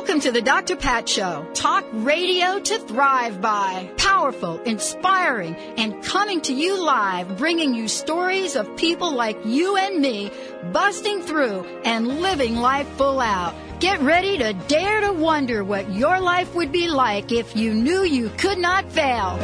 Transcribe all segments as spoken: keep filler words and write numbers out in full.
Welcome to the Doctor Pat Show. Talk radio to thrive by. Powerful, inspiring, and coming to you live, bringing you stories of people like you and me, busting through and living life full out. Get ready to dare to wonder what your life would be like if you knew you could not fail.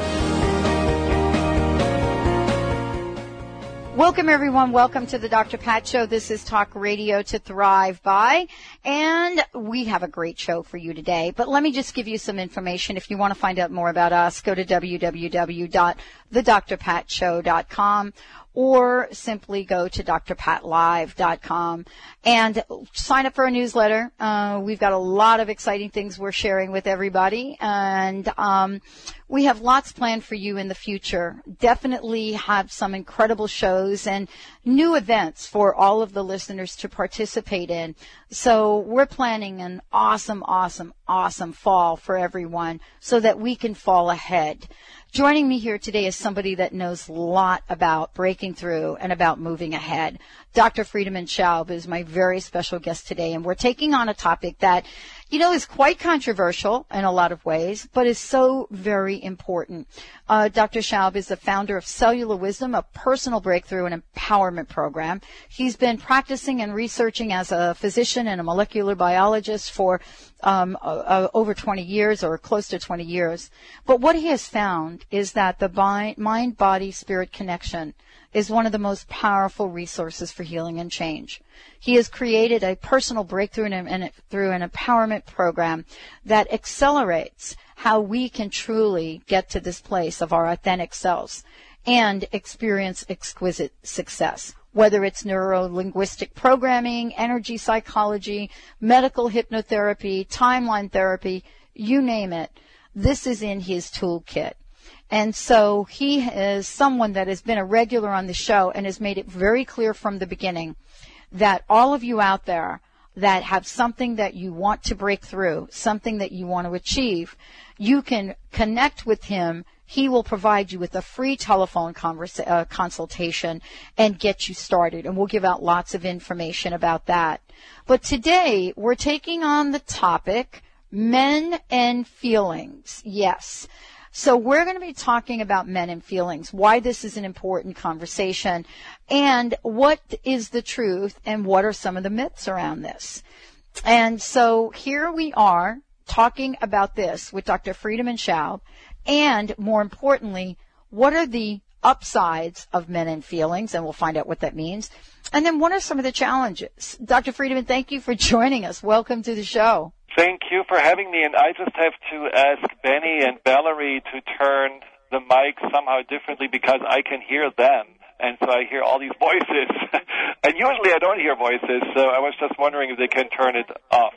Welcome, everyone. Welcome to the Doctor Pat Show. This is Talk Radio to Thrive By, and we have a great show for you today. But let me just give you some information. If you want to find out more about us, go to w w w dot the dr pat show dot com or simply go to d r pat live dot com and sign up for a newsletter. Uh, we've got a lot of exciting things we're sharing with everybody, and um, we have lots planned for you in the future. Definitely have some incredible shows and new events for all of the listeners to participate in. So we're planning an awesome, awesome, awesome fall for everyone so that we can fall ahead. Joining me here today is somebody that knows a lot about breaking through and about moving ahead. Doctor Friedemann Schaub is my very special guest today, and we're taking on a topic that, you know, is quite controversial in a lot of ways, but is so very important. Uh, Doctor Schaub is the founder of Cellular Wisdom, a personal breakthrough and empowerment program. He's been practicing and researching as a physician and a molecular biologist for um, uh, over twenty years or close to twenty years. But what he has found is that the bi- mind-body-spirit connection is one of the most powerful resources for healing and change. He has created a personal breakthrough and, and through an empowerment program that accelerates how we can truly get to this place of our authentic selves and experience exquisite success. Whether it's neuro-linguistic programming, energy psychology, medical hypnotherapy, timeline therapy, you name it, this is in his toolkit. And so he is someone that has been a regular on the show and has made it very clear from the beginning that all of you out there that have something that you want to break through, something that you want to achieve, you can connect with him. He will provide you with a free telephone conversa- uh, consultation and get you started. And we'll give out lots of information about that. But today we're taking on the topic, men and feelings. Yes. So we're going to be talking about men and feelings, why this is an important conversation, and what is the truth and what are some of the myths around this. And so here we are talking about this with Doctor Friedemann Schaub, and more importantly, what are the upsides of men and feelings, and we'll find out what that means. And then what are some of the challenges? Doctor Friedemann, thank you for joining us. Welcome to the show. Thank you for having me, and I just have to ask Benny and Valerie to turn the mic somehow differently because I can hear them, and so I hear all these voices. And usually I don't hear voices, so I was just wondering if they can turn it off.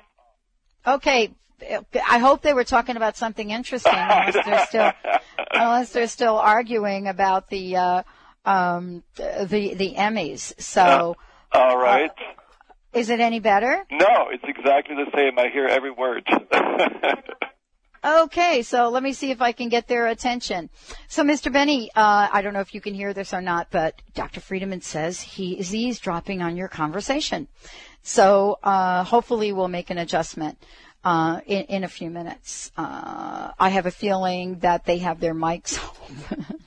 Okay. I hope they were talking about something interesting, unless they're still, unless they're still arguing about the uh, um, the the Emmys. So, uh, all right. Uh, Is it any better? No, it's exactly the same. I hear every word. Okay, so let me see if I can get their attention. So, Mister Benny, uh, I don't know if you can hear this or not, but Doctor Friedemann says he is eavesdropping on your conversation. So, uh, hopefully we'll make an adjustment uh, in, in a few minutes. Uh, I have a feeling that they have their mics open.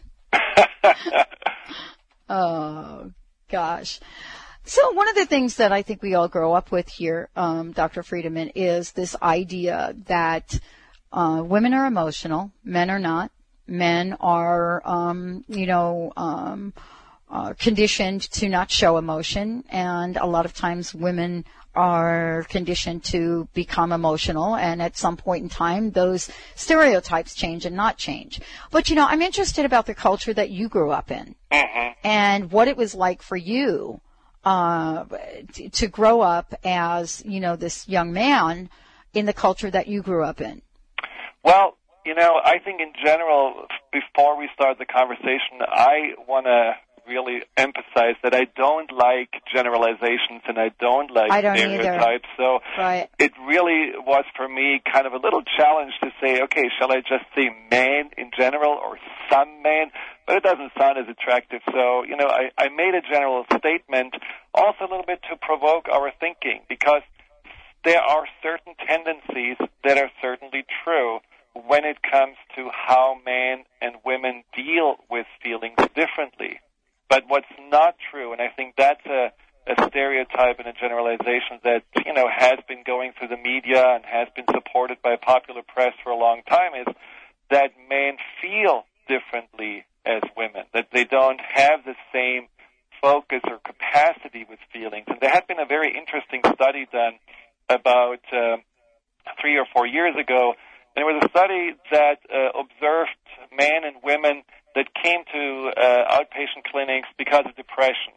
Oh, gosh. So one of the things that I think we all grow up with here, um, Doctor Friedemann, is this idea that uh, women are emotional, men are not. Men are, um, you know, um, uh, conditioned to not show emotion, and a lot of times women are conditioned to become emotional, and at some point in time, those stereotypes change and not change. But, you know, I'm interested about the culture that you grew up in mm-hmm. and what it was like for you uh, to, to grow up as, you know, this young man in the culture that you grew up in. Well, you know, I think in general, before we start the conversation, I want to really emphasize that I don't like generalizations and I don't like I don't stereotypes. Either. So right. It really was for me kind of a little challenge to say, okay, shall I just say man in general or some man? But it doesn't sound as attractive. So, you know, I, I made a general statement also a little bit to provoke our thinking, because there are certain tendencies that are certainly true when it comes to how men and women deal with feelings differently. But what's not true, and I think that's a, a stereotype and a generalization that, you know, has been going through the media and has been supported by popular press for a long time, is that men feel differently as women, that they don't have the same focus or capacity with feelings. And there had been a very interesting study done about uh, three or four years ago. There was a study that uh, observed men and women that came to uh, outpatient clinics because of depression.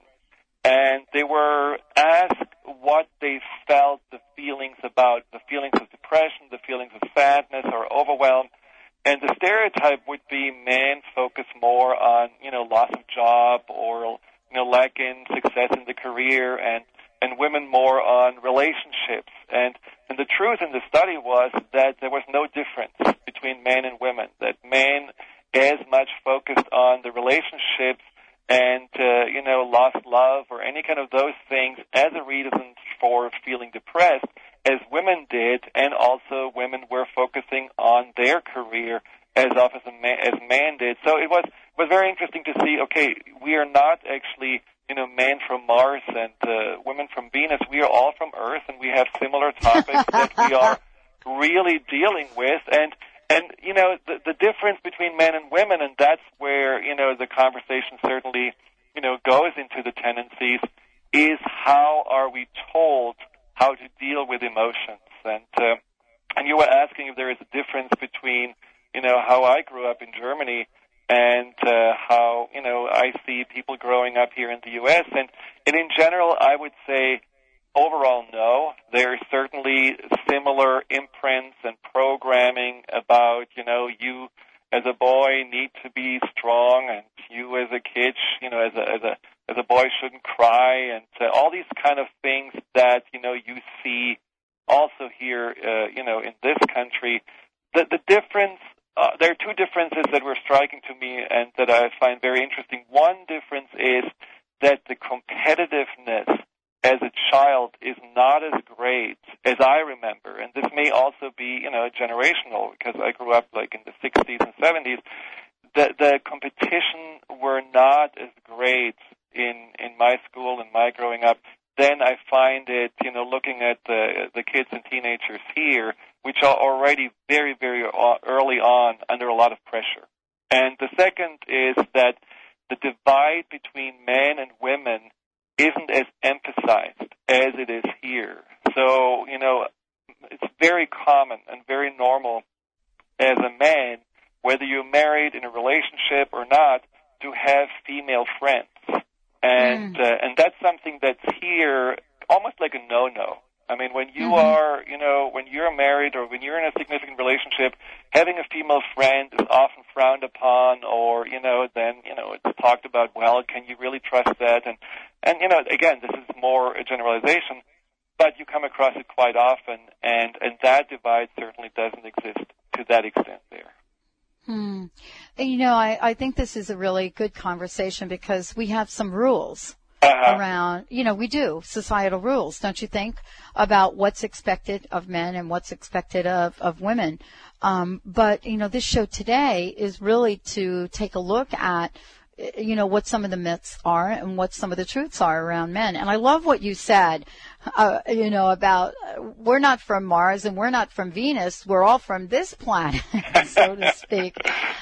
And they were asked what they felt the feelings about, the feelings of depression, the feelings of sadness or overwhelm. And the stereotype would be men focus more on, you know, loss of job or, you know, lack in success in the career, and and women more on relationships. And, and the truth in the study was that there was no difference between men and women, that men as much focused on the relationships and, uh, you know, lost love or any kind of those things as a reason for feeling depressed as women did, and also women were focusing on their career as often as man, as man did. So it was, was very interesting to see, okay, we are not actually, you know, men from Mars and uh, women from Venus. We are all from Earth, and we have similar topics that we are really dealing with. And, and you know, the, the difference between men and women, and that's where, you know, the conversation certainly, you know, goes into the tendencies, is how are we told how to deal with emotions. And, uh, and you were asking if there is a difference between, you know, how I grew up in Germany and uh, how, you know, I see people growing up here in the U S. And, and in general, I would say overall, no. There are certainly similar imprints and programming about, you know, you as a boy need to be strong, and you as a kid, you know, as a as a as a boy shouldn't cry, and uh, all these kind of things that, you know, you see also here, uh, you know, in this country. The the difference. Uh, there are two differences that were striking to me and that I find very interesting. One difference is that the competitiveness as a child is not as great as I remember. And this may also be, you know, generational, because I grew up like in the sixties and seventies. The, the competition were not as great in, in my school and my growing up. Then I find it, you know, looking at the, the kids and teenagers here, which are already very, very early on under a lot of pressure. And the second is that the divide between men and women isn't as emphasized as it is here. So, you know, it's very common and very normal as a man, whether you're married in a relationship or not, to have female friends. And, mm. uh, and that's something that's here almost like a no-no. I mean, when you mm-hmm. are, you know, when you're married or when you're in a significant relationship, having a female friend is often frowned upon, or, you know, then, you know, it's talked about, well, can you really trust that? And, and you know, again, this is more a generalization, but you come across it quite often, and, and that divide certainly doesn't exist to that extent there. Hmm. You know, I, I think this is a really good conversation because we have some rules. Uh-huh. Around, you know, we do societal rules, don't you think, about what's expected of men and what's expected of, of women. Um, but, you know, this show today is really to take a look at, you know, what some of the myths are and what some of the truths are around men. And I love what you said, uh, you know, about uh, we're not from Mars and we're not from Venus. We're all from this planet, so to speak.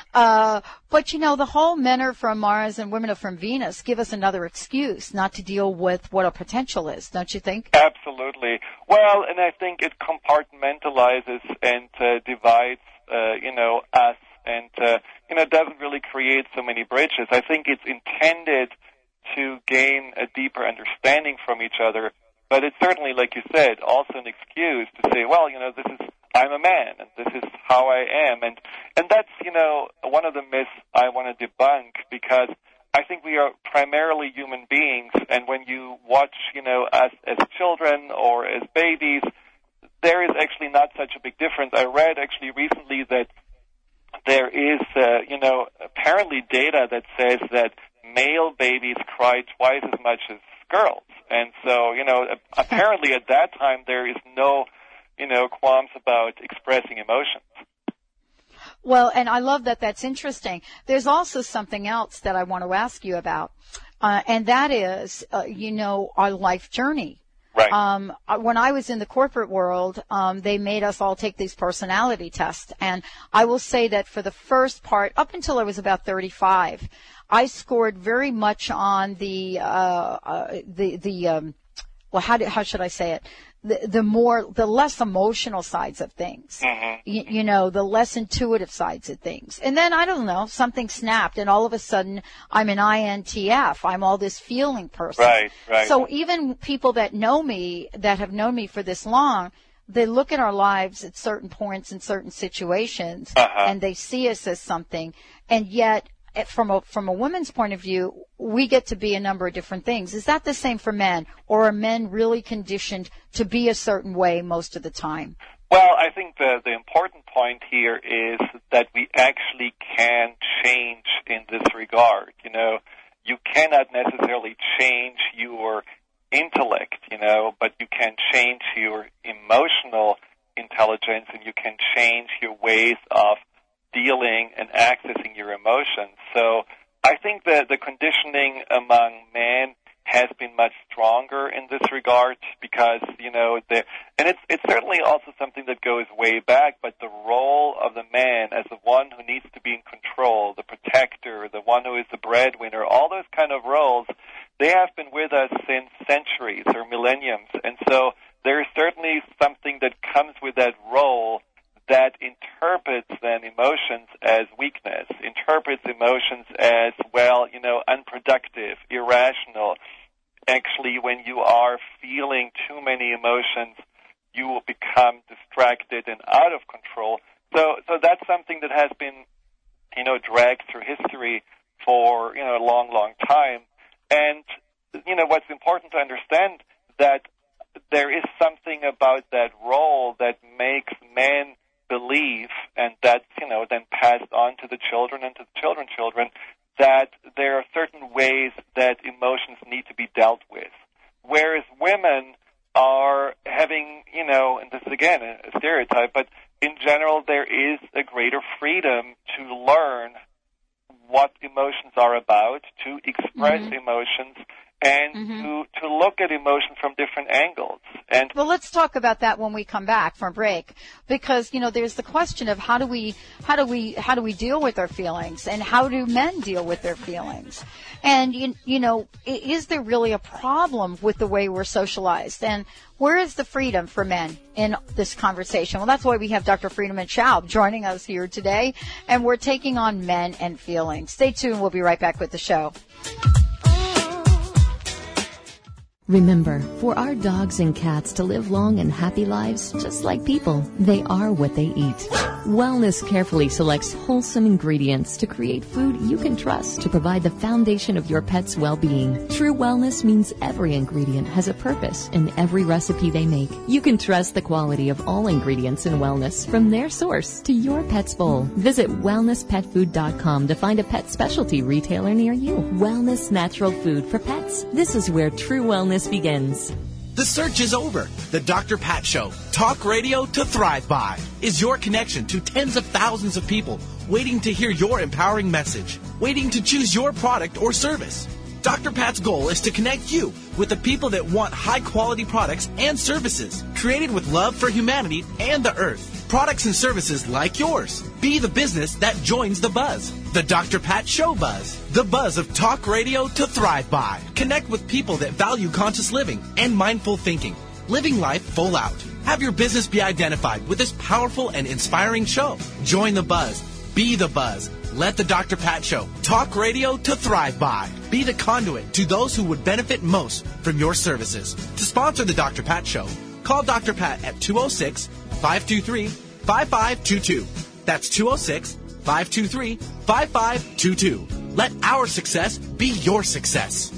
Uh, but, you know, the whole men are from Mars and women are from Venus give us another excuse not to deal with what our potential is, don't you think? Absolutely. Well, and I think it compartmentalizes and uh, divides, uh, you know, us. And, uh, you know, it doesn't really create so many bridges. I think it's intended to gain a deeper understanding from each other. But it's certainly, like you said, also an excuse to say, well, you know, this is, I'm a man, and this is how I am. And, and that's, you know, one of the myths I want to debunk, because I think we are primarily human beings. And when you watch, you know, us as children or as babies, there is actually not such a big difference. I read actually recently that there is, uh, you know, apparently data that says that male babies cry twice as much as girls. And so, you know, apparently at that time there is no, you know, qualms about expressing emotions. Well, and I love that. That's interesting. There's also something else that I want to ask you about, uh, and that is, uh, you know, our life journey. Right. Um, when I was in the corporate world, um, they made us all take these personality tests, and I will say that for the first part, up until I was about thirty-five, I scored very much on the uh, uh, the the um, well, how do, how should I say it? The, the more, the less emotional sides of things, mm-hmm. you, you know, the less intuitive sides of things. And then, I don't know, something snapped, and all of a sudden, I'm an I N T F. I'm all this feeling person. Right, right. So even people that know me, that have known me for this long, they look at our lives at certain points in certain situations, uh-huh. and they see us as something, and yet, from a from a woman's point of view, we get to be a number of different things. Is that the same for men, or are men really conditioned to be a certain way most of the time? Well, I think the the important point here is that we actually can change in this regard. You know, you cannot necessarily change your intellect, you know, but you can change your emotional intelligence, and you can change your ways of dealing and accessing your emotions. So I think that the conditioning among men has been much stronger in this regard because, you know, the, and it's it's certainly also something that goes way back, but the role of the man as the one who needs to be in control, the protector, the one who is the breadwinner, all those kind of roles, they have been with us since centuries or millenniums. And so there is certainly something that comes with that role that interprets then emotions as weakness, interprets emotions as, well, you know, unproductive, irrational. Actually, when you are feeling too many emotions, you will become distracted and out of control. So, so that's something that has been, you know, dragged through history for, you know, a long, long time. And, you know, what's important to understand that there is something about that role that makes men believe, and that's, you know, then passed on to the children and to the children's children, that there are certain ways that emotions need to be dealt with. Whereas women are having, you know, and this is again a stereotype, but in general there is a greater freedom to learn what emotions are about, to express mm-hmm. emotions, and mm-hmm. to, to look at emotion from different angles. And well, let's talk about that when we come back from break, because, you know, there's the question of how do we, how do we, how do we deal with our feelings, and how do men deal with their feelings? And, you, you know, is there really a problem with the way we're socialized? And where is the freedom for men in this conversation? Well, that's why we have Doctor Friedemann Schaub joining us here today, and we're taking on men and feelings. Stay tuned. We'll be right back with the show. Remember, for our dogs and cats to live long and happy lives, just like people, they are what they eat. Wellness carefully selects wholesome ingredients to create food you can trust to provide the foundation of your pet's well-being. True wellness means every ingredient has a purpose in every recipe they make. You can trust the quality of all ingredients in wellness from their source to your pet's bowl. Visit wellness pet food dot com to find a pet specialty retailer near you. Wellness natural food for pets. This is where true wellness begins. The search is over. The Doctor Pat Show, talk radio to thrive by, is your connection to tens of thousands of people waiting to hear your empowering message, waiting to choose your product or service. Doctor Pat's goal is to connect you with the people that want high-quality products and services created with love for humanity and the earth. Products and services like yours. Be the business that joins the buzz. The Doctor Pat Show buzz. The buzz of talk radio to thrive by. Connect with people that value conscious living and mindful thinking. Living life full out. Have your business be identified with this powerful and inspiring show. Join the buzz. Be the buzz. Let the Doctor Pat Show, talk radio to thrive by. Be the conduit to those who would benefit most from your services. To sponsor the Doctor Pat Show, call Doctor Pat at two oh six, five two three, five five two two. That's two oh six, five two three, five five two two. Let our success be your success.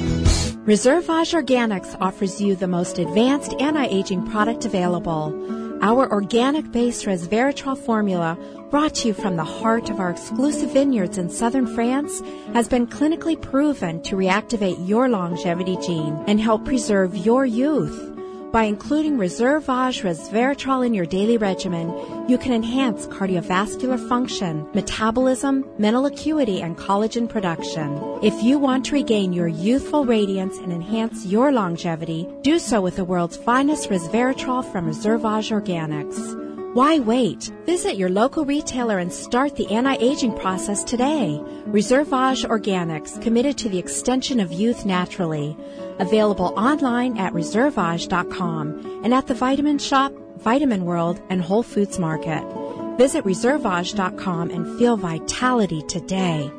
Reservage Organics offers you the most advanced anti-aging product available. Our organic-based resveratrol formula, brought to you from the heart of our exclusive vineyards in southern France, has been clinically proven to reactivate your longevity gene and help preserve your youth. By including Reservage resveratrol in your daily regimen, you can enhance cardiovascular function, metabolism, mental acuity, and collagen production. If you want to regain your youthful radiance and enhance your longevity, do so with the world's finest resveratrol from Reservage Organics. Why wait? Visit your local retailer and start the anti-aging process today. Reservage Organics, committed to the extension of youth naturally. Available online at reservage dot com and at the Vitamin Shop, Vitamin World, and Whole Foods Market. Visit reservage dot com and feel vitality today.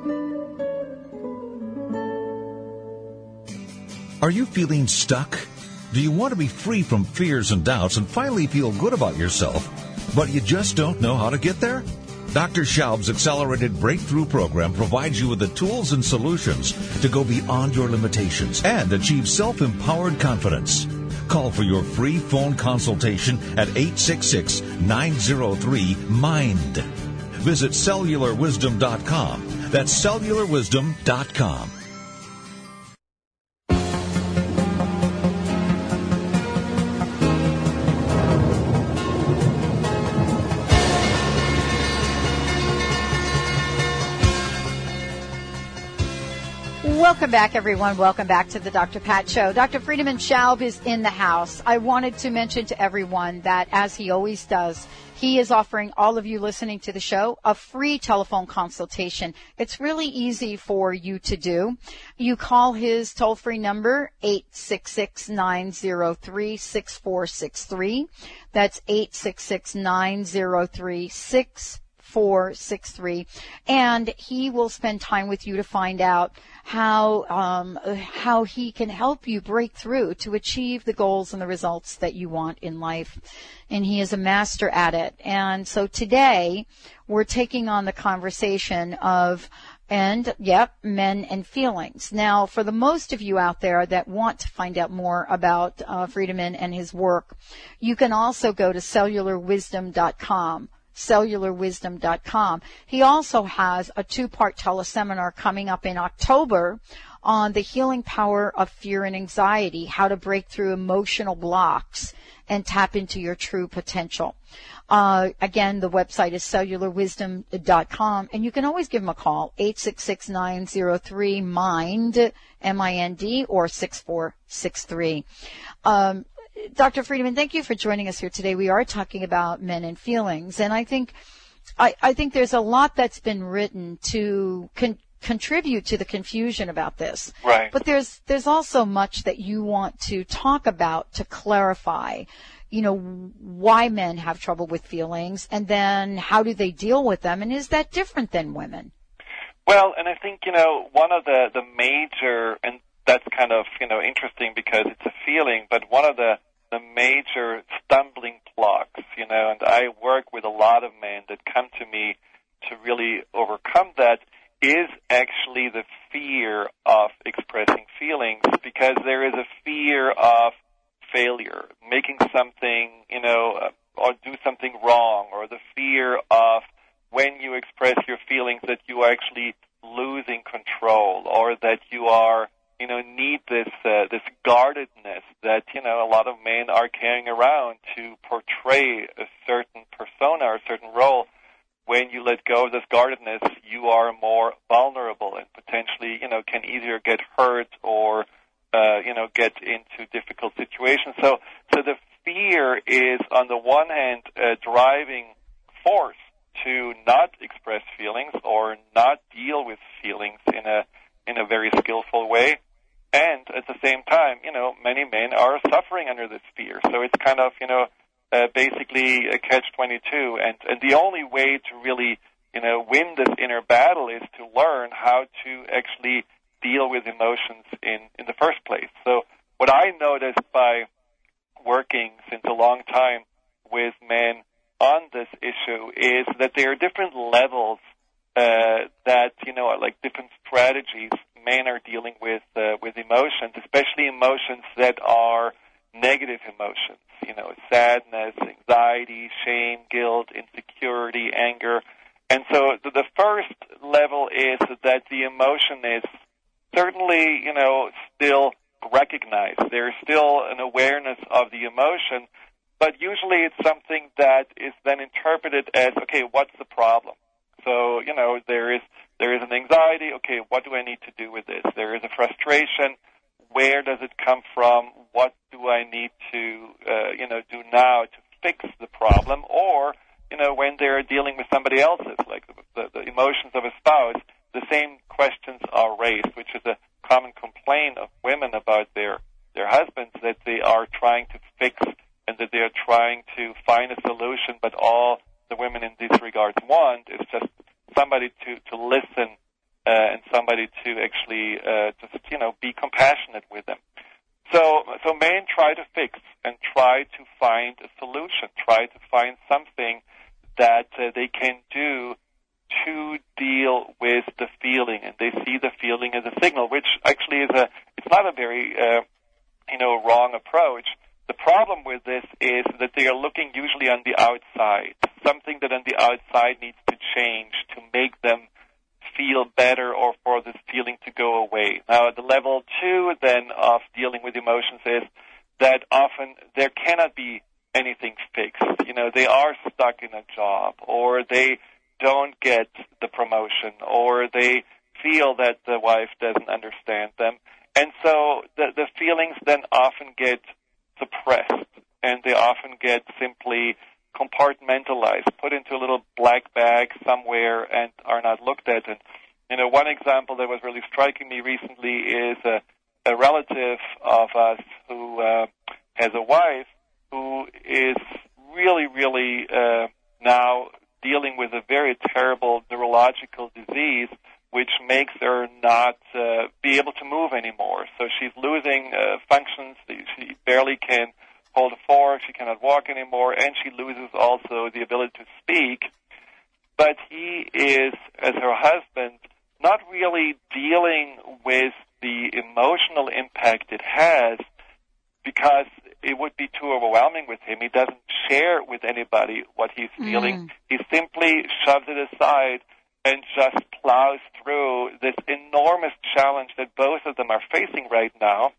Are you feeling stuck? Do you want to be free from fears and doubts and finally feel good about yourself, but you just don't know how to get there? Doctor Schaub's Accelerated Breakthrough Program provides you with the tools and solutions to go beyond your limitations and achieve self-empowered confidence. Call for your free phone consultation at eight six six, nine zero three, MIND. Visit cellular wisdom dot com. That's cellular wisdom dot com. Welcome back, everyone. Welcome back to the Doctor Pat Show. Doctor Friedemann Schaub is in the house. I wanted to mention to everyone that, as he always does, he is offering all of you listening to the show a free telephone consultation. It's really easy for you to do. You call his toll-free number, eight six six, nine zero three, six four six three. That's eight six six, nine zero three, six four six three. And he will spend time with you to find out how um, how he can help you break through to achieve the goals and the results that you want in life. And he is a master at it. And so today we're taking on the conversation of, and, yep, men and feelings. Now, for the most of you out there that want to find out more about uh, Friedemann and his work, you can also go to cellular wisdom dot com. cellular wisdom dot com. He also has a two-part teleseminar coming up in October on the healing power of fear and anxiety, how to break through emotional blocks and tap into your true potential. Uh, again, the website is cellular wisdom dot com, and you can always give him a call, eight six six, nine zero three, MIND, M I N D, or six four six three. Um, Doctor Friedemann, thank you for joining us here today. We are talking about men and feelings, and I think I, I think there's a lot that's been written to con- contribute to the confusion about this. Right. But there's there's also much that you want to talk about to clarify, you know, why men have trouble with feelings, and then how do they deal with them, and is that different than women? Well, and I think, you know, one of the, the major, and that's kind of, you know, interesting because it's a feeling, but one of the the major stumbling blocks, you know, and I work with a lot of men that come to me to really overcome that, is actually the fear of expressing feelings, because there is a fear of failure, making something, you know, or do something wrong, or the fear of when you express your feelings that you are actually losing control, or that you are, you know, need this uh, this guardedness that, you know, a lot of men are carrying around to portray a certain persona or a certain role. When you let go of this guardedness, you are more vulnerable and potentially, you know, can either get hurt or, uh, you know, get into difficult situations. So, so the fear is, on the one hand, a driving force to not express feelings or not deal with feelings in a in a very skillful way. And at the same time, you know, many men are suffering under this fear. So it's kind of, you know, uh, basically a catch twenty-two. And, and the only way to really, you know, win this inner battle is to learn how to actually deal with emotions in, in the first place. So what I noticed by working since a long time with men on this issue is that there are different levels uh, that, you know, are like different strategies men are dealing with uh, with emotions, especially emotions that are negative emotions, you know, sadness, anxiety, shame, guilt, insecurity, anger. And so the, the first level is that the emotion is certainly, you know, still recognized. There's still an awareness of the emotion, but usually it's something that is then interpreted as, okay, what's the problem? So, you know, there is there is an anxiety, okay, what do I need to do with this? There is a frustration, where does it come from? What do I need to, uh, you know, do now to fix the problem? Or, you know, when they're dealing with somebody else's, like the, the, the emotions of a spouse, the same questions are raised, which is a common complaint of women about their, their husbands, that they are trying to fix and that they are trying to find a solution, but all the women in these regards want is just somebody to, to listen uh, and somebody to actually uh, just, you know, be compassionate with them. So, so men try to fix and try to find a solution, try to find something that uh, they can do to deal with the feeling, and they see the feeling as a signal, which actually is a, it's not a very, uh, you know, wrong approach. The problem with this is that they are looking usually on the outside, something that on the outside needs to change to make them feel better or for this feeling to go away. Now, the level two then of dealing with emotions is that often there cannot be anything fixed. You know, they are stuck in a job, or they don't get the promotion, or they feel that the wife doesn't understand them. And so the, the feelings then often get suppressed, and they often get simply compartmentalized, put into a little black bag somewhere, and are not looked at. And, you know, one example that was really striking me recently is a, a relative of us who uh, has a wife who is really, really uh, now dealing with a very terrible neurological disease, which makes her not uh, be able to move anymore. So she's losing uh, functions. She barely can hold a fork. She cannot walk anymore, and she loses also the ability to speak. But he is, as her husband, not really dealing with the emotional impact it has, because it would be too overwhelming with him. He doesn't share with anybody what he's feeling. Mm. He simply shoves it aside and just plows through this enormous challenge that both of them are facing right now.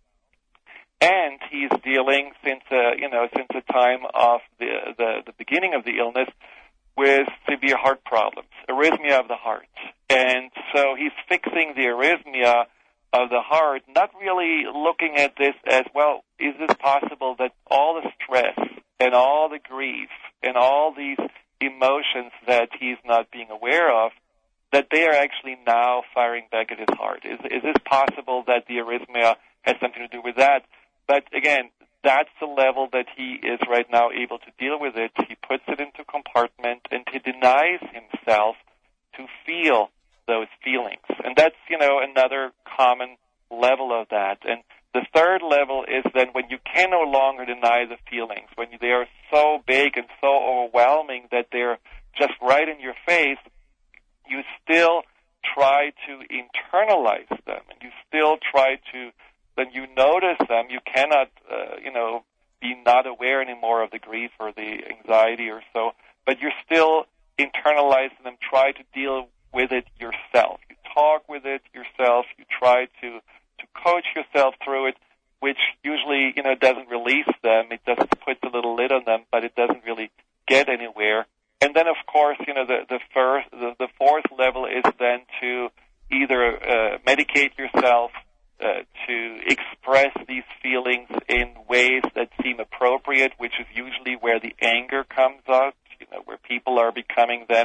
And he's dealing since, uh, you know, since the time of the, the the beginning of the illness with severe heart problems, arrhythmia of the heart. And so he's fixing the arrhythmia of the heart, not really looking at this as, well, is it possible that all the stress and all the grief and all these emotions that he's not being aware of, that they are actually now firing back at his heart? Is, is it possible that the arrhythmia has something to do with that? But again, that's the level that he is right now able to deal with it. He puts it into compartment, and he denies himself to feel those feelings. And that's, you know, another common level of that. And the third level is then when you can no longer deny the feelings, when they are so big and so overwhelming that they're just right in your face, you still try to internalize them, and you still try to, when you notice them, you cannot, uh, you know, be not aware anymore of the grief or the anxiety or so, but you're still internalizing them, try to deal with it yourself. You talk with it yourself, you try to, to coach yourself through it, which usually, you know, doesn't release them. It just puts a little lid on them, but it doesn't really get anywhere. And then, of course, you know, the, the first, the, the fourth level is then to either uh, medicate yourself, uh, to express these feelings in ways that seem appropriate, which is usually where the anger comes out, you know, where people are becoming then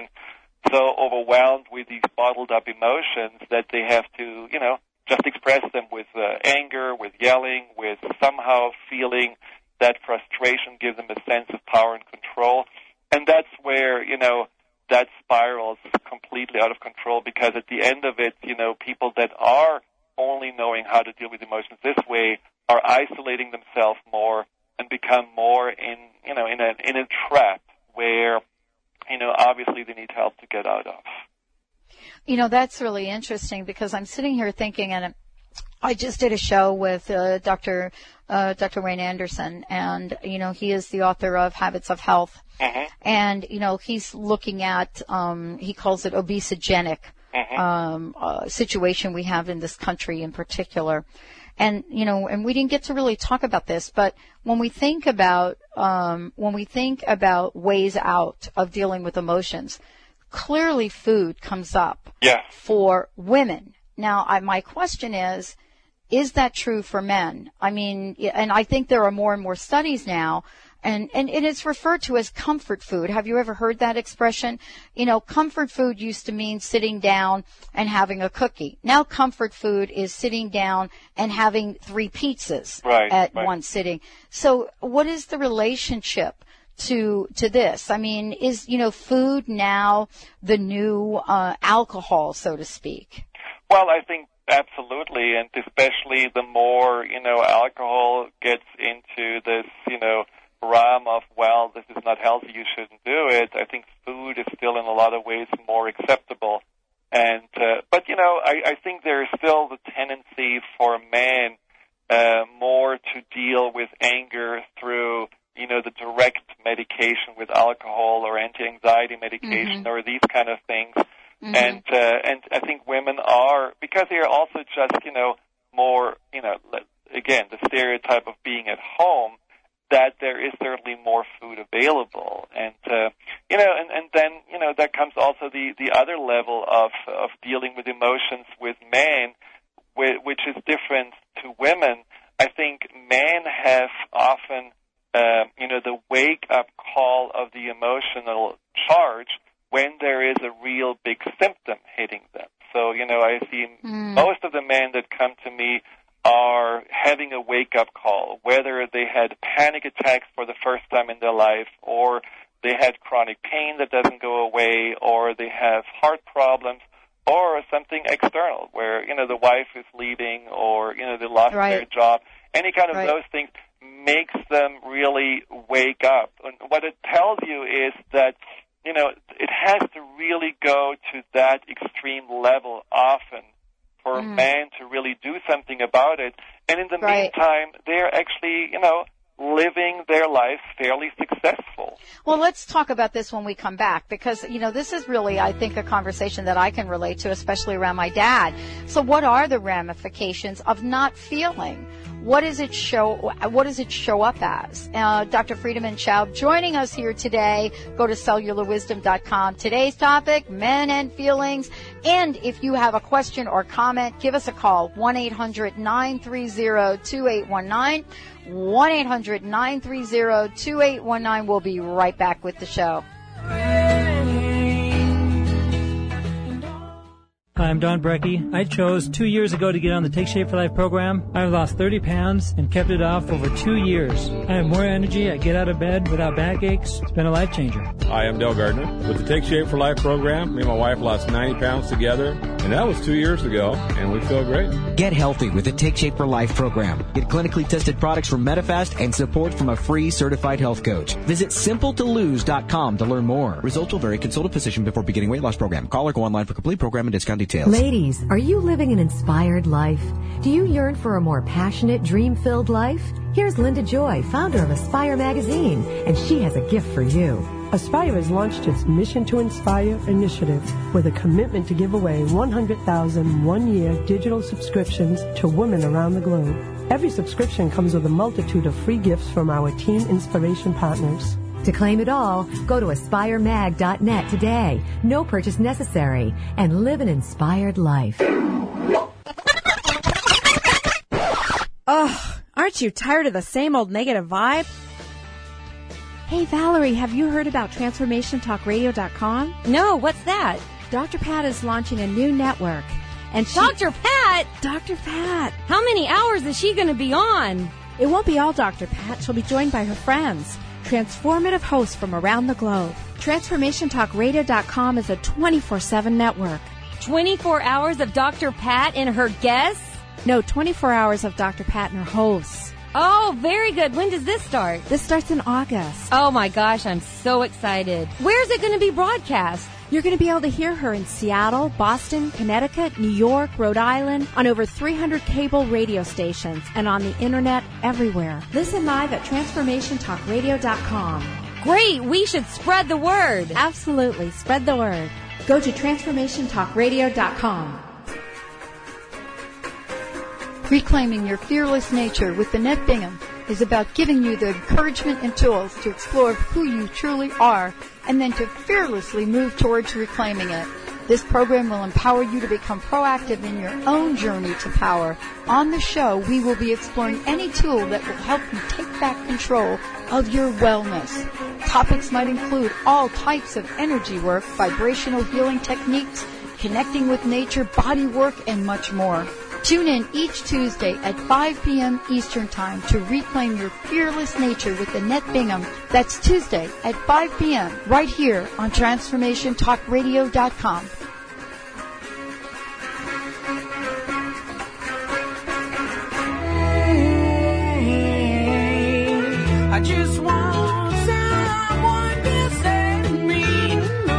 so overwhelmed with these bottled up emotions that they have to, you know, just express them with uh, anger, with yelling, with somehow feeling that frustration gives them a sense of power and control. And that's where, you know, that spirals completely out of control, because at the end of it, you know, people that are only knowing how to deal with emotions this way are isolating themselves more and become more in, you know, in a, in a trap where, you know, obviously they need help to get out of. You know, that's really interesting, because I'm sitting here thinking, and I just did a show with uh, Doctor Uh, Doctor Wayne Anderson, and, you know, he is the author of Habits of Health. Mm-hmm. And, you know, he's looking at, um, he calls it obesogenic, mm-hmm. um, uh, situation we have in this country in particular. And, you know, and we didn't get to really talk about this, but when we think about, um, when we think about ways out of dealing with emotions, clearly food comes up yeah. for women. Now, I, my question is, is that true for men? I mean, and I think there are more and more studies now, and, and it is referred to as comfort food. Have you ever heard that expression? You know, comfort food used to mean sitting down and having a cookie. Now comfort food is sitting down and having three pizzas right, at right. one sitting. So what is the relationship to to this? I mean, is, you know, food now the new uh, alcohol, so to speak? Well, I think absolutely, and especially the more, you know, alcohol gets into this, you know, realm of, well, this is not healthy, you shouldn't do it, I think food is still in a lot of ways more acceptable. And, uh, but, you know, I, I think there is still the tendency for men uh, more to deal with anger through, you know, the direct medication with alcohol or anti-anxiety medication mm-hmm. or these kind of things. Mm-hmm. And uh, and I think women are, because they are also just, you know, more, you know, again, the stereotype of being at home, that there is certainly more food available. And, uh, you know, and, and then, you know, that comes also the, the other level of, of dealing with emotions with men, which is different to women. I think men have often, um, you know, the wake-up call of the emotional charge when there is a real big symptom hitting them. So, you know, I see mm. most of the men that come to me are having a wake-up call, whether they had panic attacks for the first time in their life, or they had chronic pain that doesn't go away, or they have heart problems, or something external, where, you know, the wife is leaving, or, you know, they lost right. their job. Any kind of right. those things makes them really wake up. And what it tells you is that, you know, it has to really go to that extreme level often for mm. a man to really do something about it. And in the right. meantime, they're actually, you know, living their life fairly successful. Well, let's talk about this when we come back, because, you know, this is really, I think, a conversation that I can relate to, especially around my dad. So what are the ramifications of not feeling? What does it show? What does it show up as? Uh, Doctor Friedemann Schaub joining us here today. Go to cellular wisdom dot com. Today's topic: men and feelings. And if you have a question or comment, give us a call: one eight hundred nine three zero two eight one nine. one eight hundred nine three zero two eight one nine. We'll be right back with the show. Hi, I'm Don Brecky. I chose two years ago to get on the Take Shape for Life program. I've lost thirty pounds and kept it off over two years. I have more energy. I get out of bed without backaches. It's been a life changer. Hi, I'm Del Gardner. With the Take Shape for Life program, me and my wife lost ninety pounds together, and that was two years ago, and we feel great. Get healthy with the Take Shape for Life program. Get clinically tested products from Medifast and support from a free certified health coach. Visit simple to lose dot com to learn more. Results will vary. Consult a physician before beginning weight loss program. Call or go online for complete program and discount details. Ladies, are you living an inspired life? Do you yearn for a more passionate, dream-filled life? Here's Linda Joy, founder of Aspire Magazine, and she has a gift for you. Aspire has launched its Mission to Inspire initiative with a commitment to give away one hundred thousand one-year digital subscriptions to women around the globe. Every subscription comes with a multitude of free gifts from our Teen Inspiration partners. To claim it all, go to aspire mag dot net today. No purchase necessary. And live an inspired life. Ugh, aren't you tired of the same old negative vibe? Hey, Valerie, have you heard about transformation talk radio dot com? No, what's that? Doctor Pat is launching a new network. And she... Doctor Pat? Doctor Pat. How many hours is she going to be on? It won't be all Doctor Pat. She'll be joined by her friends. Transformative hosts from around the globe. transformation talk radio dot com is a twenty-four seven network. twenty-four hours of Doctor Pat and her guests? No, twenty-four hours of Doctor Pat and her hosts. Oh, very good. When does this start? This starts in August. Oh, my gosh, I'm so excited. Where's it going to be broadcast? You're going to be able to hear her in Seattle, Boston, Connecticut, New York, Rhode Island, on over three hundred cable radio stations, and on the internet everywhere. Listen live at transformation talk radio dot com. Great! We should spread the word. Absolutely. Spread the word. Go to transformation talk radio dot com. Reclaiming your fearless nature with Annette Bingham is about giving you the encouragement and tools to explore who you truly are and then to fearlessly move towards reclaiming it. This program will empower you to become proactive in your own journey to power. On the show, we will be exploring any tool that will help you take back control of your wellness. Topics might include all types of energy work, vibrational healing techniques, connecting with nature, body work, and much more. Tune in each Tuesday at five p.m. Eastern Time to reclaim your fearless nature with Annette Bingham. That's Tuesday at five p.m. right here on transformation talk radio dot com. I just want someone to save me.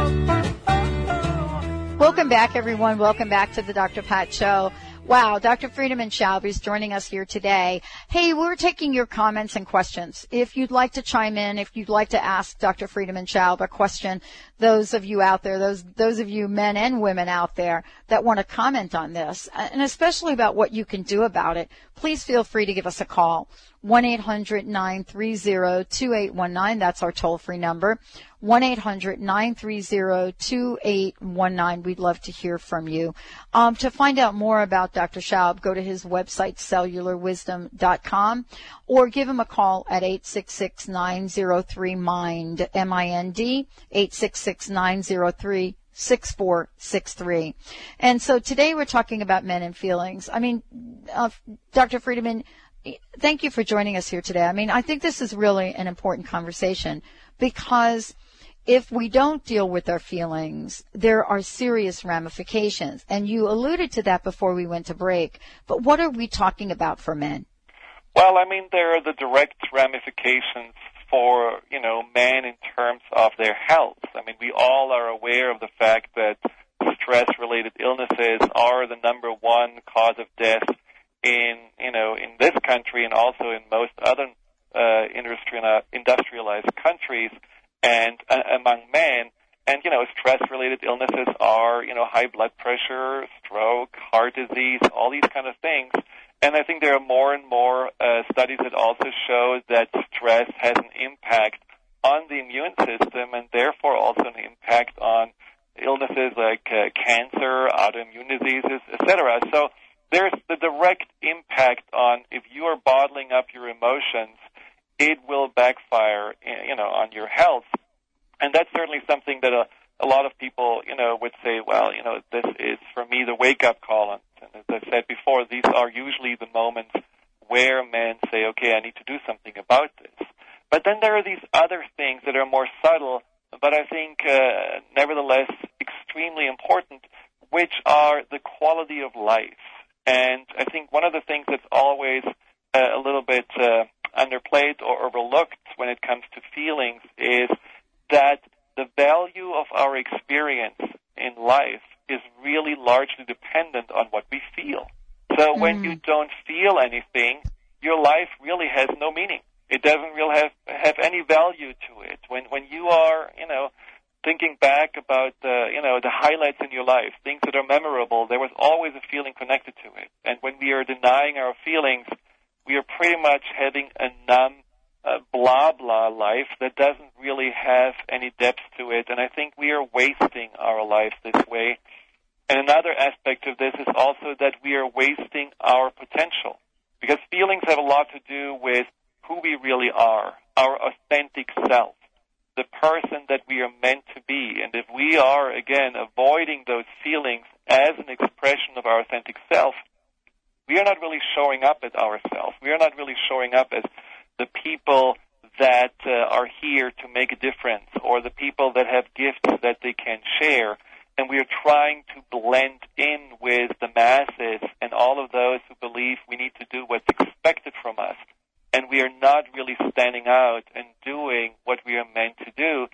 Welcome back, everyone. Welcome back to the Doctor Pat Show. Wow, Doctor Friedemann Schaub is joining us here today. Hey, we're taking your comments and questions. If you'd like to chime in, if you'd like to ask Doctor Friedemann Schaub a question, those of you out there, those those of you men and women out there that want to comment on this, and especially about what you can do about it, please feel free to give us a call. one eight hundred nine three zero two eight one nine, that's our toll-free number. one eight hundred nine three zero two eight one nine. We'd love to hear from you. Um, to find out more about Doctor Schaub, go to his website, cellular wisdom dot com, or give him a call at eight six six nine zero three MIND, M I N D, eight six six nine zero three six four six three. And so today we're talking about men and feelings. I mean, uh, Doctor Friedemann, thank you for joining us here today. I mean, I think this is really an important conversation because if we don't deal with our feelings, there are serious ramifications. And you alluded to that before we went to break. But what are we talking about for men? Well, I mean, there are the direct ramifications for, you know, men in terms of their health. I mean, we all are aware of the fact that stress-related illnesses are the number one cause of death in, you know, in this country and also in most other uh, industrialized countries. And uh, among men, and, you know, stress-related illnesses are, you know, high blood pressure, stroke, heart disease, all these kind of things. And I think there are more and more uh, studies that also show that stress has an impact on the immune system and therefore also an impact on illnesses like uh, cancer, autoimmune diseases, et cetera. So there's the direct impact on if you are bottling up your emotions, it will backfire, you know, on your health. And that's certainly something that a, a lot of people, you know, would say, well, you know, this is, for me, the wake-up call. And, and as I said before, these are usually the moments where men say, okay, I need to do something about this. But then there are these other things that are more subtle, but I think, uh, nevertheless, extremely important, which are the quality of life. And I think one of the things that's always uh, a little bit uh, underplayed or overlooked when it comes to feelings is that the value of our experience in life is really largely dependent on what we feel. So mm. when you don't feel anything, your life really has no meaning. It doesn't really have, have any value to it. When when you are, you know, thinking back about the, you know, the highlights in your life, things that are memorable, there was always a feeling connected to it. And when we are denying our feelings, we are pretty much having a numb, uh, blah, blah life that doesn't really have any depth to it. And I think we are wasting our lives this way. And another aspect of this is also that we are wasting our potential. Because feelings have a lot to do with who we really are, our authentic self, the person that we are meant to be. And if we are, again, avoiding those feelings as an expression of our authentic self, we are not really showing up as ourselves. We are not really showing up as the people that uh, are here to make a difference or the people that have gifts that they can share. And we are trying to blend in with the masses and all of those who believe we need to do what's expected from us. And we are not really standing out and doing what we are meant to do.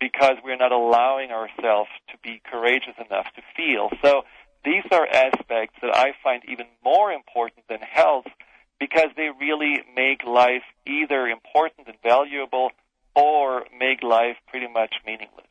because we're not allowing ourselves to be courageous enough to feel. So these are aspects that I find even more important than health, because they really make life either important and valuable or make life pretty much meaningless.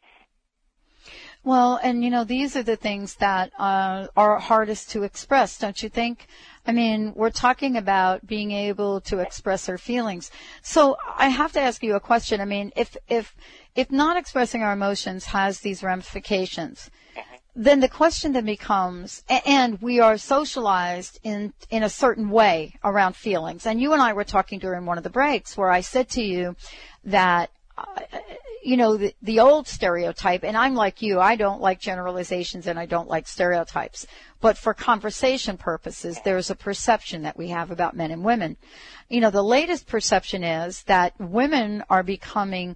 Well, and you know, these are the things that uh, are hardest to express, don't you think? I mean, we're talking about being able to express our feelings. So I have to ask you a question. I mean, if if if not expressing our emotions has these ramifications, then the question then becomes, and we are socialized in in a certain way around feelings. And you and I were talking during one of the breaks where I said to you that, uh, you know, the, the old stereotype, and I'm like you, I don't like generalizations and I don't like stereotypes. But for conversation purposes, there's a perception that we have about men and women. You know, the latest perception is that women are becoming,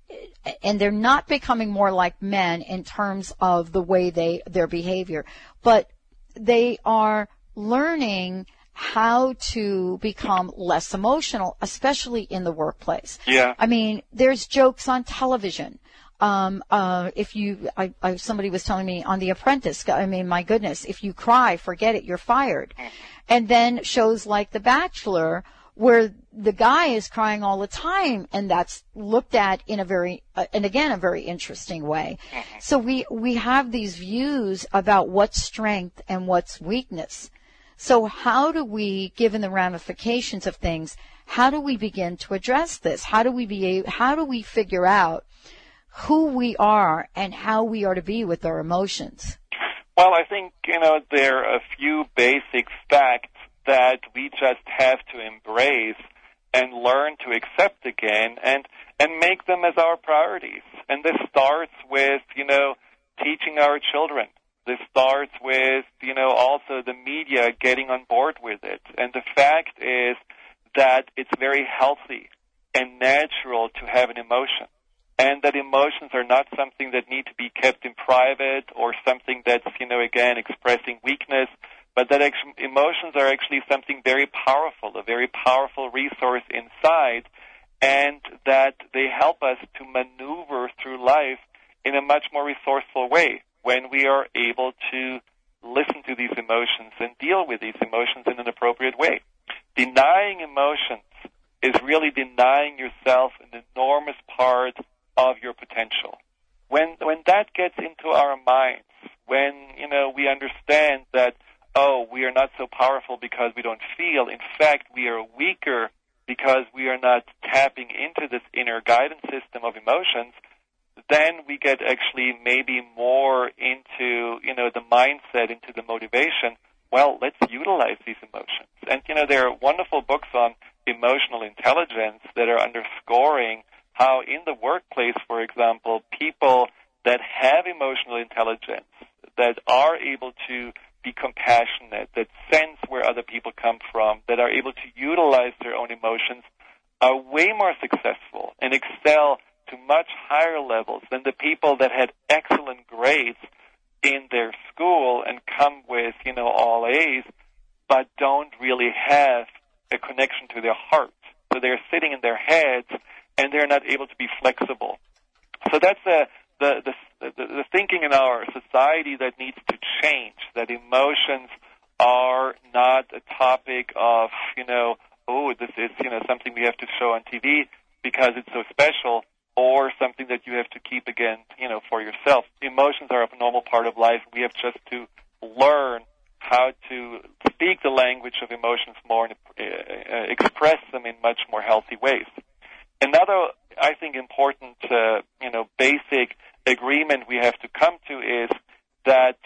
and they're not becoming more like men in terms of the way they, their behavior, but they are learning how to become less emotional, especially in the workplace. Yeah. I mean, there's jokes on television. Um, uh, if you, I, I, somebody was telling me on The Apprentice, I mean, my goodness, if you cry, forget it, you're fired. And then shows like The Bachelor, where the guy is crying all the time, and that's looked at in a very, uh, and again, a very interesting way. So we, we have these views about what's strength and what's weakness. So how do we, given the ramifications of things, how do we begin to address this? How do we be, how do we figure out who we are and how we are to be with our emotions? Well, I think, you know, there are a few basic facts that we just have to embrace and learn to accept again and, and make them as our priorities. And this starts with, you know, teaching our children. This starts with, you know, also the media getting on board with it. And the fact is that it's very healthy and natural to have an emotion, and that emotions are not something that need to be kept in private or something that's, you know, again, expressing weakness, but that actually, emotions are actually something very powerful, a very powerful resource inside, and that they help us to maneuver through life in a much more resourceful way when we are able to listen to these emotions and deal with these emotions in an appropriate way. Denying emotions is really denying yourself an enormous part of your potential. When when that gets into our minds, when, you know, we understand that, oh, we are not so powerful because we don't feel. In fact, we are weaker because we are not tapping into this inner guidance system of emotions, then we get actually maybe more into, you know, the mindset, into the motivation. Well, let's utilize these emotions. And, you know, there are wonderful books on emotional intelligence that are underscoring how in the workplace, for example, people that have emotional intelligence, that are able to be compassionate, that sense where other people come from, that are able to utilize their own emotions, are way more successful and excel to much higher levels than the people that had excellent grades in their school and come with, you know, all A's, but don't really have a connection to their heart. So they're sitting in their heads and they're not able to be flexible. So that's a, the, the, the, the thinking in our society that needs to change, that emotions are not a topic of, you know, oh, this is, you know, something we have to show on T V because it's so special, or something that you have to keep, again, you know, for yourself. Emotions are a normal part of life. We have just to learn how to speak the language of emotions more and uh, express them in much more healthy ways. Another, I think, important, uh, you know, basic agreement we have to come to is that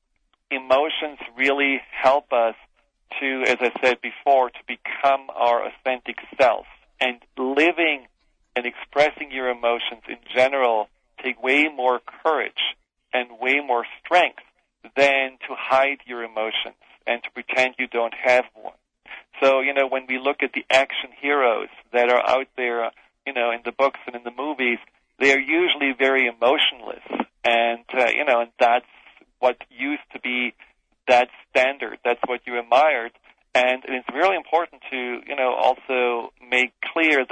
emotions really help us to, as I said before, to become our authentic self. And living and expressing your emotions in general take way more courage and way more strength than to hide your emotions and to pretend you don't have one. So, you know, when we look at the action heroes that are out there, you know, in the books and in the movies, they are usually very emotionless. And, uh, you know, and that's what used to be that standard. That's what you admired. And it's really important to, you know, also make clear that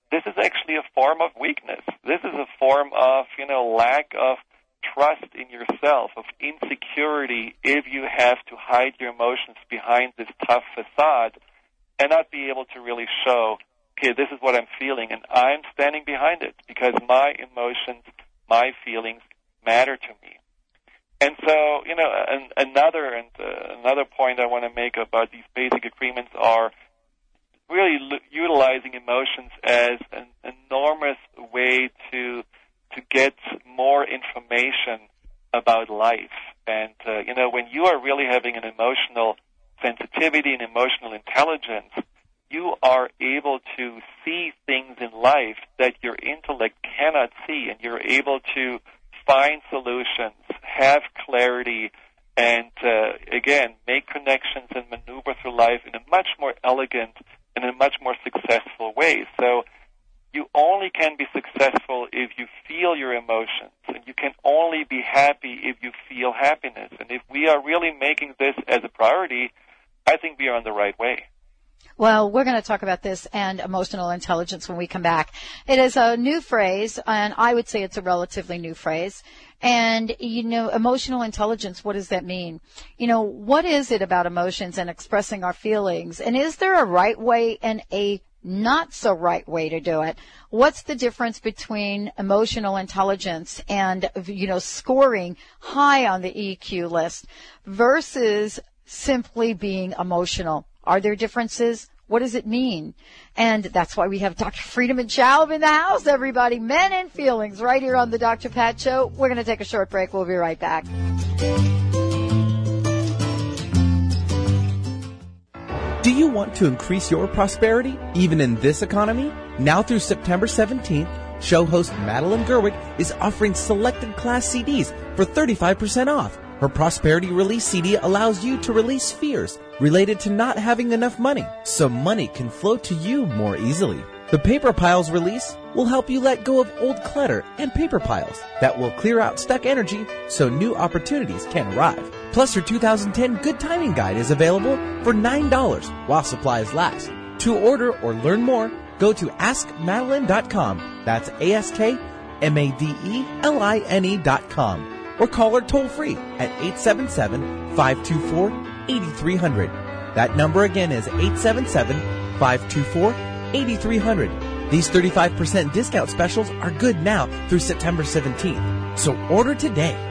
this is actually a form of weakness. This is a form of, you know, lack of trust in yourself, of insecurity if you have to hide your emotions behind this tough facade and not be able to really show, okay, this is what I'm feeling, and I'm standing behind it because my emotions, my feelings matter to me. And so, you know, an, another and uh, another point I want to make about these basic agreements are really l- utilizing emotions as an enormous way to to get more information about life. And, uh, you know, when you are really having an emotional sensitivity and emotional intelligence, you are able to see things in life that your intellect cannot see, and you're able to find solutions, have clarity, and, uh, again, make connections and maneuver through life in a much more elegant and in a much more successful way. So you only can be successful if you feel your emotions, and you can only be happy if you feel happiness. And if we are really making this as a priority, I think we are on the right way. Well, we're going to talk about this and emotional intelligence when we come back. It is a new phrase, and I would say it's a relatively new phrase. And, you know, emotional intelligence, what does that mean? You know, what is it about emotions and expressing our feelings? And is there a right way and a not so right way to do it? What's the difference between emotional intelligence and, you know, scoring high on the E Q list versus simply being emotional? Are there differences? What does it mean? And that's why we have Doctor Friedemann Schaub in the house, everybody. Men and Feelings right here on the Doctor Pat Show. We're going to take a short break. We'll be right back. Do you want to increase your prosperity, even in this economy? Now through September seventeenth, show host Madeline Gerwig is offering selected class C Ds for thirty-five percent off. Her Prosperity Release C D allows you to release fears related to not having enough money, so money can flow to you more easily. The Paper Piles release will help you let go of old clutter and paper piles that will clear out stuck energy so new opportunities can arrive. Plus, her two thousand ten Good Timing Guide is available for nine dollars while supplies last. To order or learn more, go to ask madeline dot com. That's A S K M A D E L I N E dot com. Or call her toll-free at eight seven seven, five two four, eight three zero zero. That number again is eight seven seven, five two four, eight three zero zero. These thirty-five percent discount specials are good now through September seventeenth. So order today.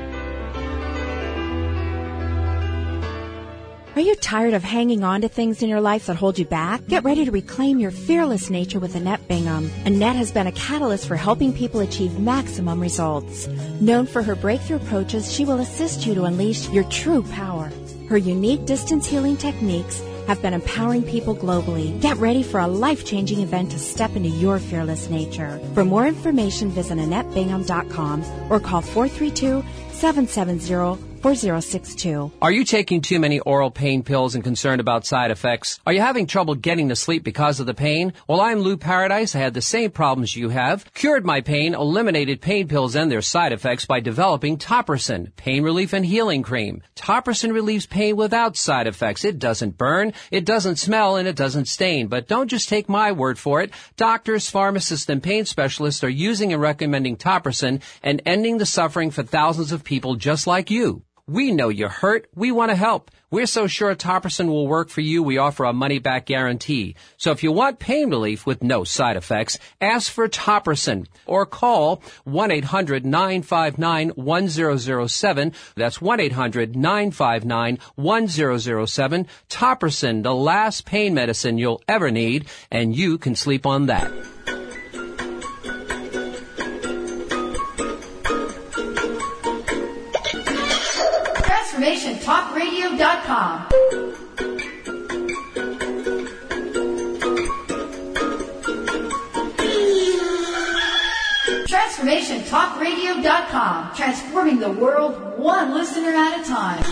Are you tired of hanging on to things in your life that hold you back? Get ready to reclaim your fearless nature with Annette Bingham. Annette has been a catalyst for helping people achieve maximum results. Known for her breakthrough approaches, she will assist you to unleash your true power. Her unique distance healing techniques have been empowering people globally. Get ready for a life-changing event to step into your fearless nature. For more information, visit annette bingham dot com or call four three two, seven seven zero, four zero six two. Are you taking too many oral pain pills and concerned about side effects? Are you having trouble getting to sleep because of the pain? Well, I'm Lou Paradise. I had the same problems you have. Cured my pain, eliminated pain pills and their side effects by developing Topricin, pain relief and healing cream. Topricin relieves pain without side effects. It doesn't burn, it doesn't smell, and it doesn't stain. But don't just take my word for it. Doctors, pharmacists, and pain specialists are using and recommending Topricin and ending the suffering for thousands of people just like you. We know you're hurt. We want to help. We're so sure Topricin will work for you, we offer a money-back guarantee. So if you want pain relief with no side effects, ask for Topricin or call one eight hundred, nine five nine, one zero zero seven. That's one eight hundred, nine five nine, one zero zero seven. Topricin, the last pain medicine you'll ever need, and you can sleep on that. Transformation Talk Radio dot com. Transformation Talk Radio dot com. Transforming the world one listener at a time.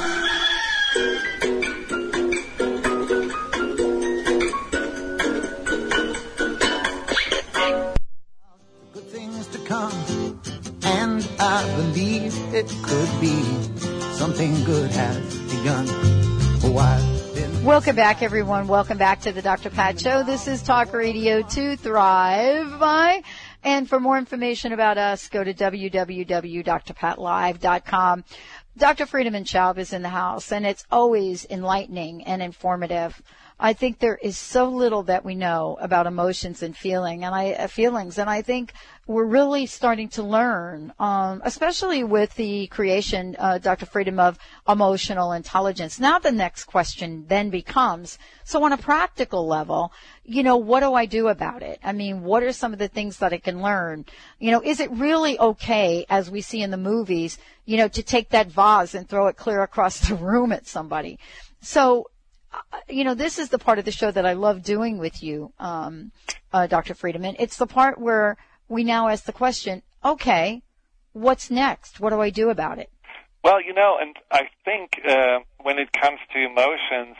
Good things to come, and I believe it could be. Something good has begun. Oh, I've been Welcome back, everyone. Welcome back to the Doctor Pat Show. This is Talk Radio to Thrive By. And for more information about us, go to w w w dot d r pat live dot com. Doctor Friedemann Schaub is in the house, and it's always enlightening and informative. I think there is so little that we know about emotions and feeling, and I uh, feelings, and I think we're really starting to learn, um, especially with the creation, uh, Doctor Friedemann, of emotional intelligence. Now the next question then becomes, so on a practical level, you know, what do I do about it? I mean, what are some of the things that I can learn? You know, is it really okay, as we see in the movies, you know, to take that vase and throw it clear across the room at somebody? So, you know, this is the part of the show that I love doing with you, um, uh, Doctor Friedemann. It's the part where we now ask the question, okay, what's next? What do I do about it? Well, you know, and I think uh, when it comes to emotions,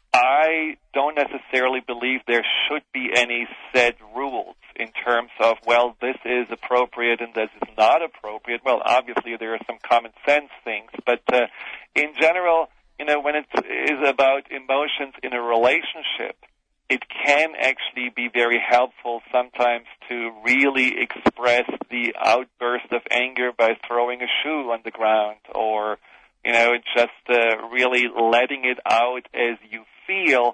I don't necessarily believe there should be any set rules in terms of, well, this is appropriate and this is not appropriate. Well, obviously there are some common sense things, but uh, in general, you know, when it is about emotions in a relationship, it can actually be very helpful sometimes to really express the outburst of anger by throwing a shoe on the ground, or, you know, just uh, really letting it out as you feel.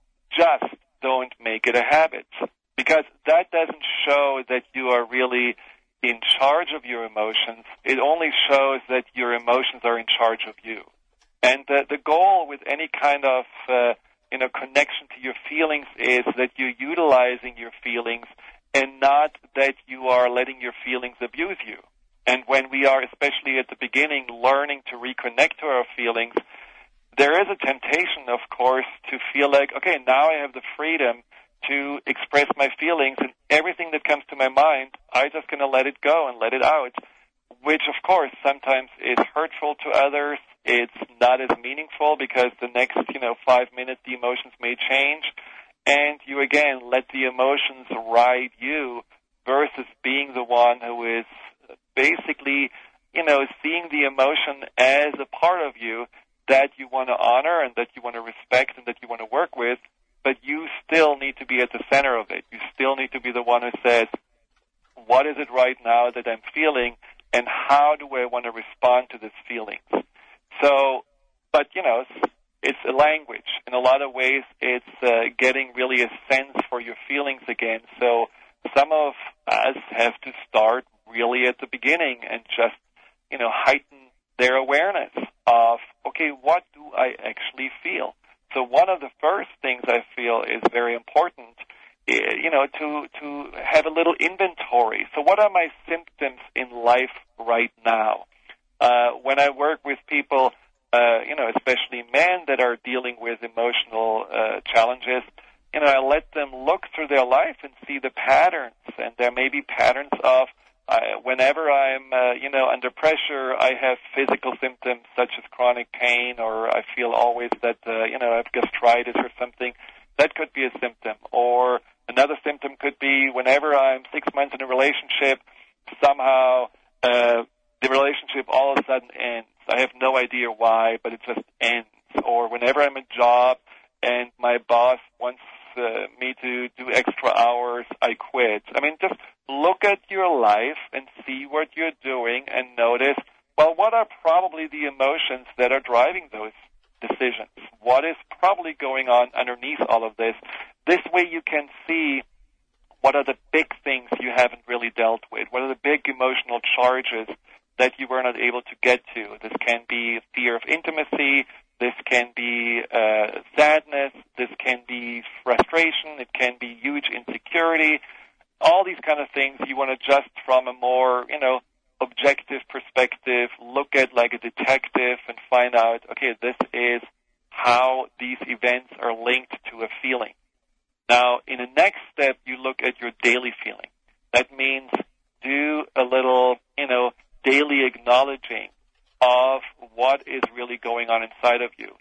Just don't make it a habit, because that doesn't show that you are really in charge of your emotions. It only shows that your emotions are in charge of you. And uh, the goal with any kind of, uh, you know, connection to your feelings is that you're utilizing your feelings and not that you are letting your feelings abuse you. And when we are, especially at the beginning, learning to reconnect to our feelings, there is a temptation, of course, to feel like, okay, now I have the freedom to express my feelings, and everything that comes to my mind, I'm just going to let it go and let it out, which, of course, sometimes is hurtful to others. It's not as meaningful because the next, you know, five minutes the emotions may change, and you, again, let the emotions ride you versus being the one who is basically, you know, seeing the emotion as a part of you that you want to honor and that you want to respect and that you want to work with, but you still need to be at the center of it. You still need to be the one who says, what is it right now that I'm feeling, and how do I want to respond to this feeling? So, but, you know, it's, it's a language. In a lot of ways, it's uh, getting really a sense for your feelings again. So some of us have to start really at the beginning and just, you know, heighten their awareness of, okay, what do I actually feel? So one of the first things I feel is very important, you know, to, to have a little inventory. So what are my symptoms in life right now? Uh, when I work with people, uh, you know, especially men that are dealing with emotional uh, challenges, you know, I let them look through their life and see the patterns. And there may be patterns of uh, whenever I'm, uh, you know, under pressure, I have physical symptoms such as chronic pain, or I feel always that, uh, you know, I have gastritis or something. That could be a symptom. Or another symptom could be whenever I'm six months in a relationship, somehow uh, the relationship all of a sudden ends. I have no idea why, but it just ends. Or whenever I'm in a job and my boss wants uh, me to do extra hours, I quit. I mean, just look at your life and see what you're doing and notice, well, what are probably the emotions that are driving those decisions? What is probably going on underneath all of this? This way you can see what are the big things you haven't really dealt with. What are the big emotional charges that you were not able to get to? This can be fear of intimacy. This can be uh, sadness. This can be frustration. It can be huge insecurity. All these kind of things you want to just from a more, you know, objective perspective, look at like a detective and find out, okay, this is how these events are linked to a feeling. Now, in the next step, you look at your daily feeling. That means do a little, you know, daily acknowledging of what is really going on inside of you.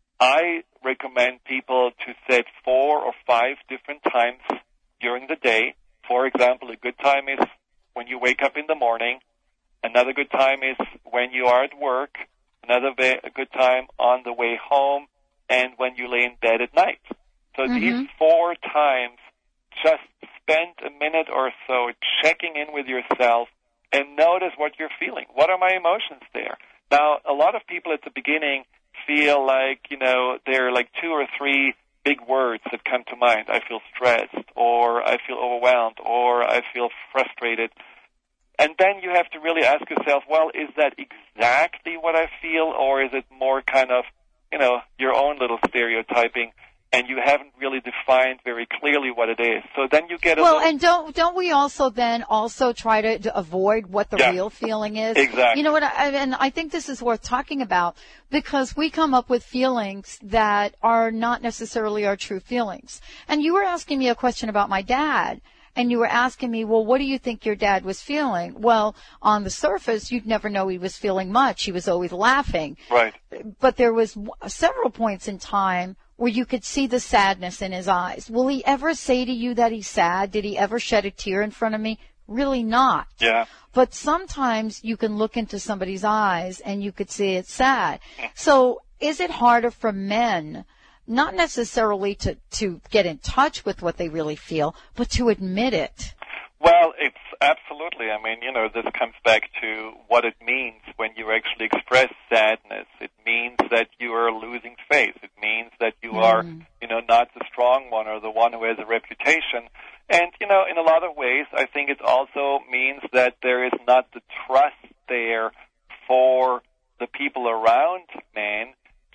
I recommend people to set four or five different times during the day. For example, a good time is when you wake up in the morning. Another good time is when you are at work. Another va- a good time on the way home. and when you lay in bed at night. So Mm-hmm. these four times, just spend a minute or so checking in with yourself and notice what you're feeling. What are my emotions there? Now, a lot of people at the beginning feel like, you know, there are like two or three big words that come to mind. I feel stressed, or I feel overwhelmed, or I feel frustrated. And then you have to really ask yourself, well, is that exactly what I feel, or is it more kind of, you know, your own little stereotyping, and you haven't really defined very clearly what it is. So then you get a well, little... and don't don't we also then also try to, to avoid what the Yeah. real feeling is? Exactly. You know what? I, and I think this is worth talking about because we come up with feelings that are not necessarily our true feelings. And you were asking me a question about my dad. And you were asking me, well, what do you think your dad was feeling? Well, on the surface, you'd never know he was feeling much. He was always laughing. Right. But there was w- several points in time where you could see the sadness in his eyes. Will he ever say to you that he's sad? Did he ever shed a tear in front of me? Really not. Yeah. But sometimes you can look into somebody's eyes and you could see it's sad. So is it harder for men, not necessarily to, to get in touch with what they really feel, but to admit it? Well, it's absolutely. I mean, you know, this comes back to what it means when you actually express sadness. It means that you are losing faith. It means that you Mm. are, you know, not the strong one or the one who has a reputation. And, you know, in a lot of ways, I think it also means that there is not the trust there for the people around men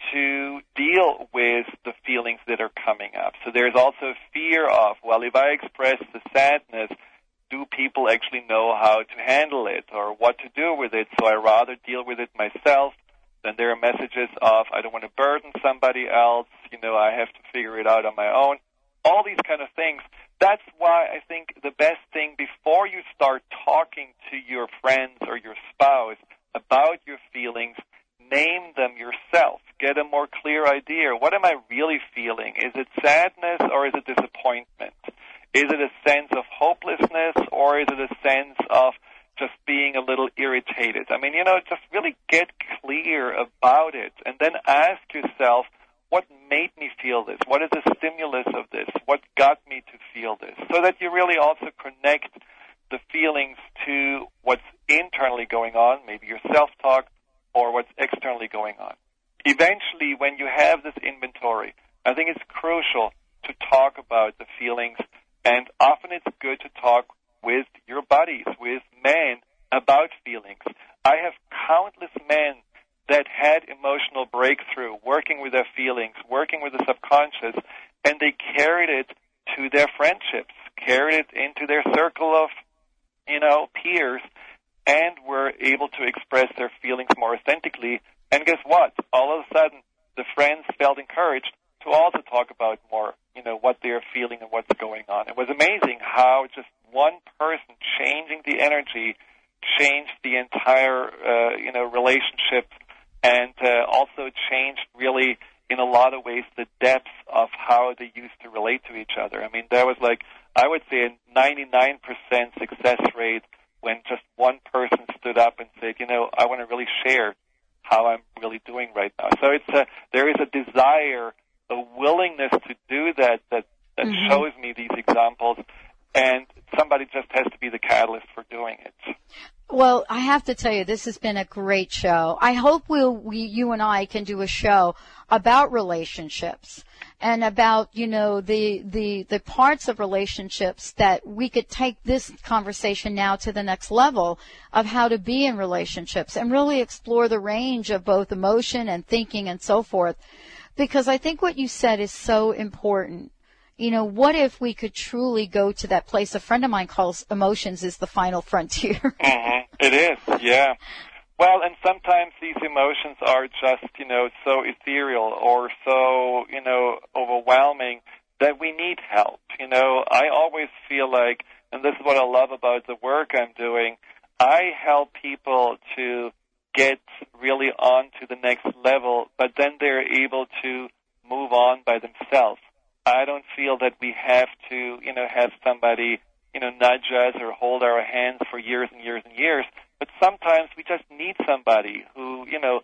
to deal with the feelings that are coming up. So there's also fear of, well, if I express the sadness, do people actually know how to handle it or what to do with it? So I rather deal with it myself. Then there are messages of, I don't want to burden somebody else, you know, I have to figure it out on my own. All these kind of things. That's why I think the best thing before you start talking to your friends or your spouse about your feelings, name them yourself. Get a more clear idea. What am I really feeling? Is it sadness or is it disappointment? Is it a sense of hopelessness or is it a sense of just being a little irritated? I mean, you know, just really get clear about it and then ask yourself, what made me feel this? What is the stimulus of this? What got me to feel this? So that you really also connect the feelings to what's internally going on, maybe your self-talk, or what's externally going on. Eventually, when you have this inventory, I think it's crucial to talk about the feelings, and often it's good to talk with your buddies, with men, about feelings. I have countless men that had emotional breakthrough, working with their feelings, working with the subconscious, and they carried it to their friendships, carried it into their circle of, you know, peers, and were able to express their feelings more authentically. And guess what? All of a sudden, the friends felt encouraged to also talk about more, you know, what they're feeling and what's going on. It was amazing how just one person changing the energy changed the entire, uh, you know, relationship, and uh, also changed really in a lot of ways the depth of how they used to relate to each other. I mean, there was like, I would say a ninety-nine percent success rate when just one person stood up and said, you know, I want to really share how I'm really doing right now. So it's a, there is a desire, a willingness to do that that, that Mm-hmm. shows me these examples, and somebody just has to be the catalyst for doing it. Well, I have to tell you, this has been a great show. I hope we'll, we, you and I can do a show about relationships and about, you know, the, the, the parts of relationships that we could take this conversation now to the next level of how to be in relationships and really explore the range of both emotion and thinking and so forth. Because I think what you said is so important. You know, what if we could truly go to that place? A friend of mine calls emotions is the final frontier. Mm-hmm. It is, yeah. Well, and sometimes these emotions are just, you know, so ethereal or so, you know, overwhelming that we need help. You know, I always feel like, and this is what I love about the work I'm doing, I help people to get really on to the next level, but then they're able to move on by themselves. I don't feel that we have to, you know, have somebody, you know, nudge us or hold our hands for years and years and years. But sometimes we just need somebody who, you know,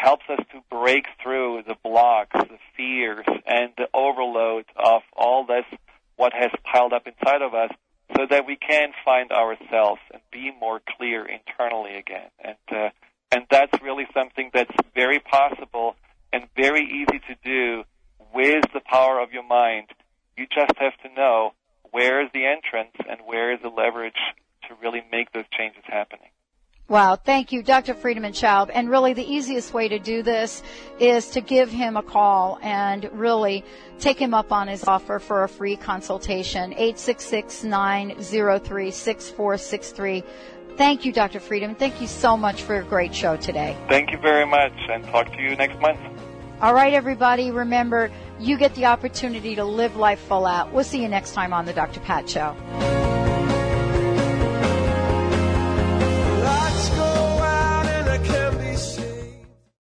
helps us to break through the blocks, the fears, and the overload of all this, what has piled up inside of us, so that we can find ourselves and be more clear internally again. And uh, and that's really something that's very possible and very easy to do with the power of your mind. You just have to know where is the entrance and where is the leverage to really make those changes happening. Wow, thank you, Doctor Friedemann Schaub. And really the easiest way to do this is to give him a call and really take him up on his offer for a free consultation, eight six six, nine zero three, six four six three. Thank you, Doctor Friedemann. Thank you so much for a great show today. Thank you very much, and talk to you next month. All right, everybody, remember, you get the opportunity to live life full out. We'll see you next time on the Doctor Pat Show.